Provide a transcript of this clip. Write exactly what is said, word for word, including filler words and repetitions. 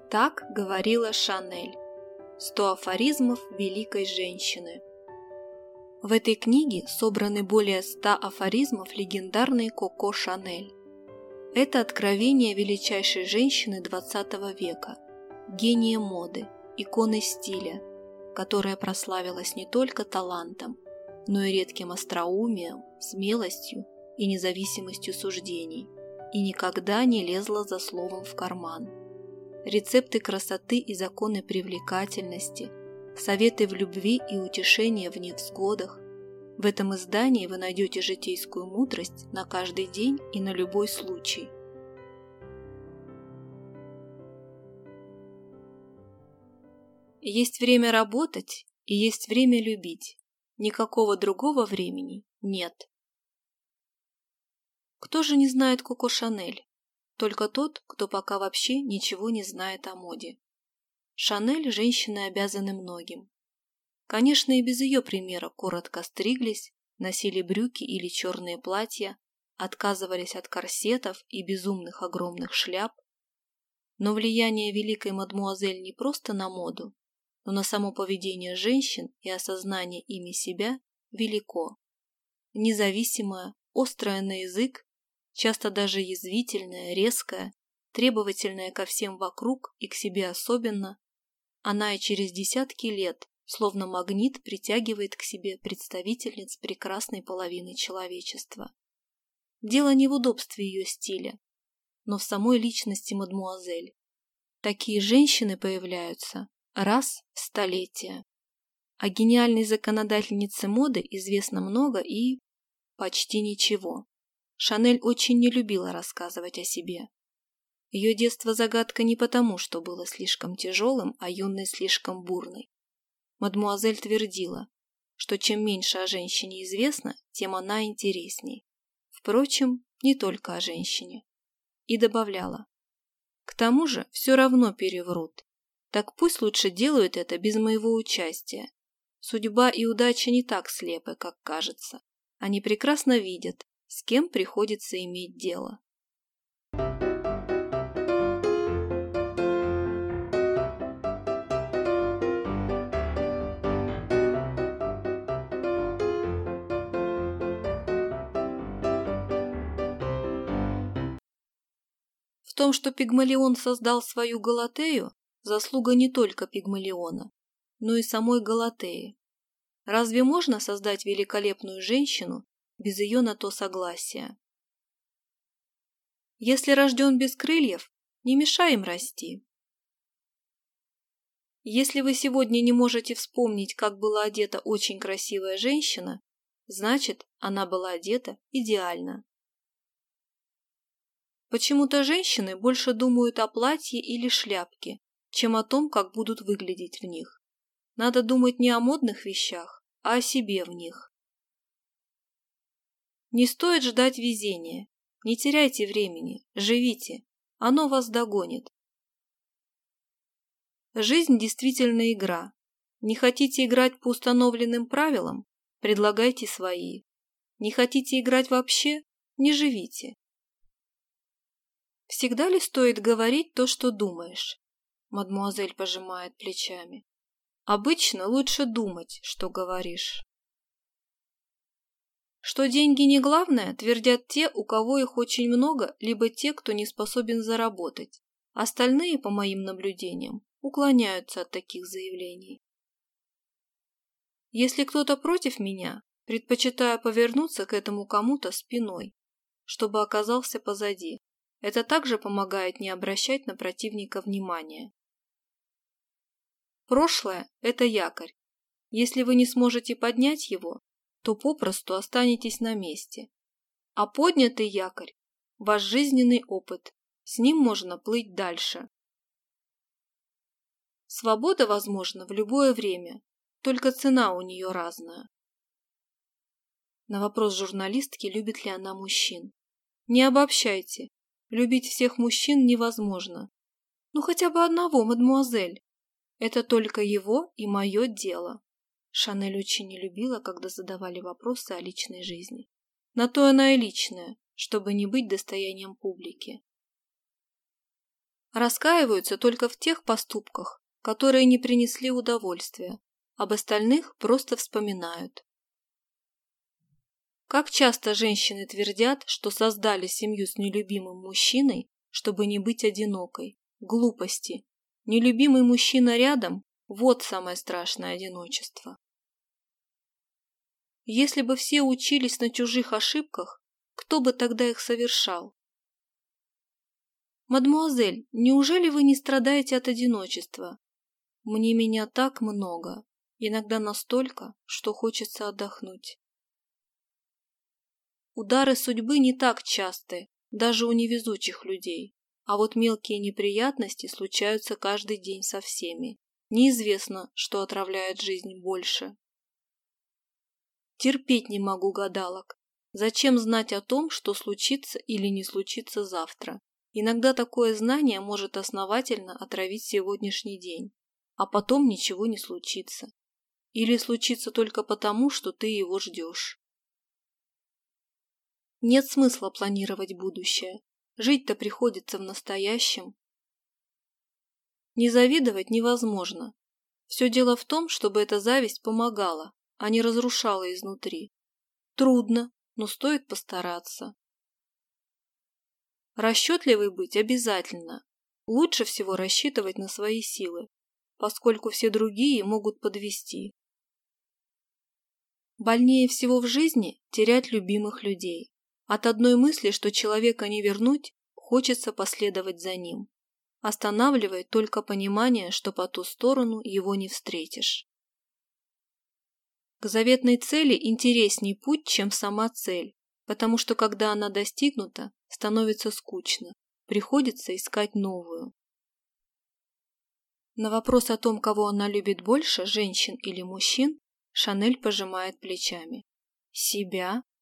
Так говорила Шанель. Сто афоризмов великой женщины. В этой книге собраны более ста афоризмов легендарной Коко Шанель. Это откровение величайшей женщины двадцатого века, гения моды, иконы стиля, которая прославилась не только талантом, но и редким остроумием, смелостью и независимостью суждений, и никогда не лезла за словом в карман. Рецепты красоты и законы привлекательности, советы в любви и утешение в невзгодах. В этом издании вы найдете житейскую мудрость на каждый день и на любой случай. Есть время работать и есть время любить. Никакого другого времени нет. Кто же не знает Коко Шанель? Только тот, кто пока вообще ничего не знает о моде. Шанель женщины обязаны многим. Конечно, и без ее примера коротко стриглись, носили брюки или черные платья, отказывались от корсетов и безумных огромных шляп. Но влияние великой мадмуазель не просто на моду, но на само поведение женщин и осознание ими себя велико. Независимая, острая на язык, часто даже язвительная, резкая, требовательная ко всем вокруг и к себе особенно, она и через десятки лет, словно магнит, притягивает к себе представительниц прекрасной половины человечества. Дело не в удобстве ее стиля, но в самой личности мадмуазель. Такие женщины появляются раз в столетие. О гениальной законодательнице моды известно много и почти ничего. Шанель очень не любила рассказывать о себе. Ее детство загадка не потому, что было слишком тяжелым, а юной слишком бурной. Мадмуазель твердила, что чем меньше о женщине известно, тем она интересней. Впрочем, не только о женщине. И добавляла: к тому же все равно переврут. Так пусть лучше делают это без моего участия. Судьба и удача не так слепы, как кажется. Они прекрасно видят, с кем приходится иметь дело. В том, что Пигмалион создал свою Галатею, заслуга не только Пигмалиона, но и самой Галатеи. Разве можно создать великолепную женщину без ее на то согласия? Если рожден без крыльев, не мешай им расти. Если вы сегодня не можете вспомнить, как была одета очень красивая женщина, значит, она была одета идеально. Почему-то женщины больше думают о платье или шляпке, чем о том, как будут выглядеть в них. Надо думать не о модных вещах, а о себе в них. Не стоит ждать везения. Не теряйте времени, живите. Оно вас догонит. Жизнь действительно игра. Не хотите играть по установленным правилам? Предлагайте свои. Не хотите играть вообще? Не живите. Всегда ли стоит говорить то, что думаешь? Мадмуазель пожимает плечами. Обычно лучше думать, что говоришь. Что деньги не главное, твердят те, у кого их очень много, либо те, кто не способен заработать. Остальные, по моим наблюдениям, уклоняются от таких заявлений. Если кто-то против меня, предпочитаю повернуться к этому кому-то спиной, чтобы оказался позади. Это также помогает не обращать на противника внимания. Прошлое – это якорь. Если вы не сможете поднять его, то попросту останетесь на месте. А поднятый якорь – ваш жизненный опыт. С ним можно плыть дальше. Свобода возможна в любое время, только цена у нее разная. На вопрос журналистки, любит ли она мужчин. Не обобщайте. Любить всех мужчин невозможно. Ну хотя бы одного, мадмуазель. Это только его и мое дело. Шанель очень не любила, когда задавали вопросы о личной жизни. На то она и личная, чтобы не быть достоянием публики. Раскаиваются только в тех поступках, которые не принесли удовольствия, об остальных просто вспоминают. Как часто женщины твердят, что создали семью с нелюбимым мужчиной, чтобы не быть одинокой. Глупости. Нелюбимый мужчина рядом – вот самое страшное одиночество. Если бы все учились на чужих ошибках, кто бы тогда их совершал? «Мадмуазель, неужели вы не страдаете от одиночества? Мне меня так много, иногда настолько, что хочется отдохнуть». Удары судьбы не так часты, даже у невезучих людей, а вот мелкие неприятности случаются каждый день со всеми. Неизвестно, что отравляет жизнь больше. Терпеть не могу гадалок. Зачем знать о том, что случится или не случится завтра? Иногда такое знание может основательно отравить сегодняшний день, а потом ничего не случится. Или случится только потому, что ты его ждешь. Нет смысла планировать будущее. Жить-то приходится в настоящем. Не завидовать невозможно. Все дело в том, чтобы эта зависть помогала, а не разрушала изнутри. Трудно, но стоит постараться. Расчетливой быть обязательно. Лучше всего рассчитывать на свои силы, поскольку все другие могут подвести. Больнее всего в жизни терять любимых людей. От одной мысли, что человека не вернуть, хочется последовать за ним. Останавливает только понимание, что по ту сторону его не встретишь. К заветной цели интересней путь, чем сама цель, потому что когда она достигнута, становится скучно, приходится искать новую. На вопрос о том, кого она любит больше, женщин или мужчин, Шанель пожимает плечами. Себя?